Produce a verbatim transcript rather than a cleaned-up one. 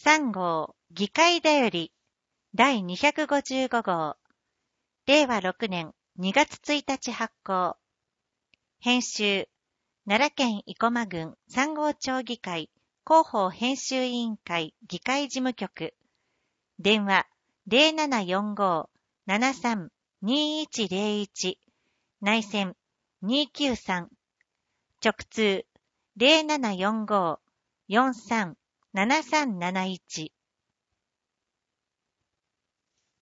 さん号議会だよりだいにひゃくごじゅうご号れいわろくねんにがつついたち発行。編集奈良県生駒郡三郷町議会広報編集委員会議会事務局。電話 ゼロななよんごーななさんにいちゼロいち 内線にきゅうさん。直通 ゼロななよんごーよんさんななさんなないち。